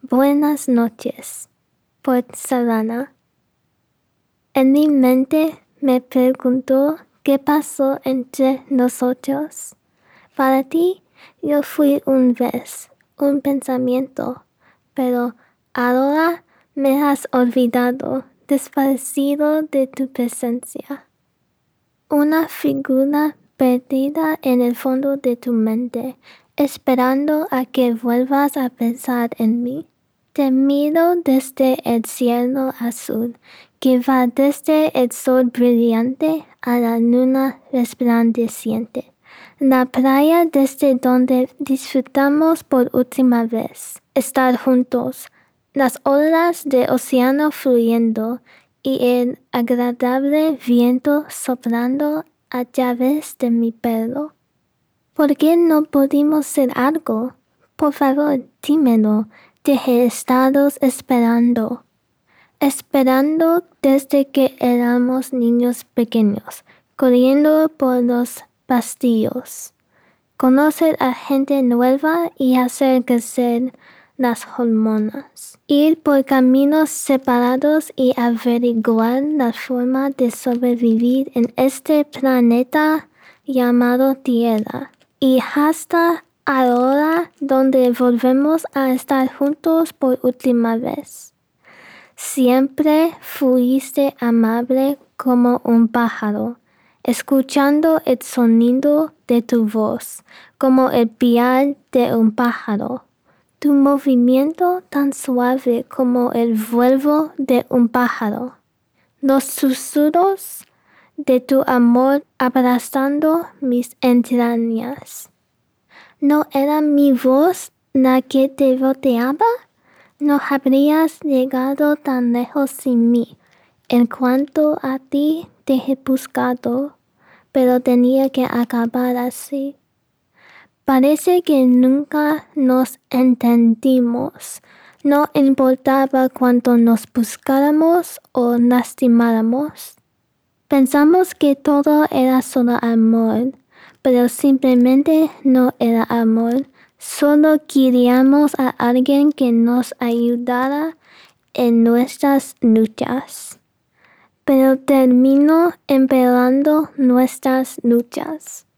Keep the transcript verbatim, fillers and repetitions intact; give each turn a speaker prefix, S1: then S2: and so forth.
S1: Buenas noches, por Savannah. En mi mente me preguntó qué pasó entre nosotros. Para ti, yo fui un vez, un pensamiento, pero ahora me has olvidado, desaparecido de tu presencia. Una figura perdida en el fondo de tu mente, esperando a que vuelvas a pensar en mí. Te miro desde el cielo azul, que va desde el sol brillante a la luna resplandeciente. La playa desde donde disfrutamos por última vez. Estar juntos, las olas del océano fluyendo y el agradable viento soplando a través de mi pelo. ¿Por qué no pudimos ser algo? Por favor, dímelo. Te he estado esperando. Esperando desde que éramos niños pequeños, corriendo por los pasillos. Conocer a gente nueva y hacer crecer las hormonas. Ir por caminos separados y averiguar la forma de sobrevivir en este planeta llamado Tierra. Y hasta ahora donde volvemos a estar juntos por última vez. Siempre fuiste amable como un pájaro, escuchando el sonido de tu voz, como el piar de un pájaro. Tu movimiento tan suave como el vuelo de un pájaro. Los susurros de tu amor abrazando mis entrañas. ¿No era mi voz la que te rodeaba? No habrías llegado tan lejos sin mí. En cuanto a ti te he buscado, pero tenía que acabar así. Parece que nunca nos entendimos. No importaba cuánto nos buscáramos o lastimáramos. Pensamos que todo era solo amor, pero simplemente no era amor. Solo queríamos a alguien que nos ayudara en nuestras luchas. Pero terminó empeorando nuestras luchas.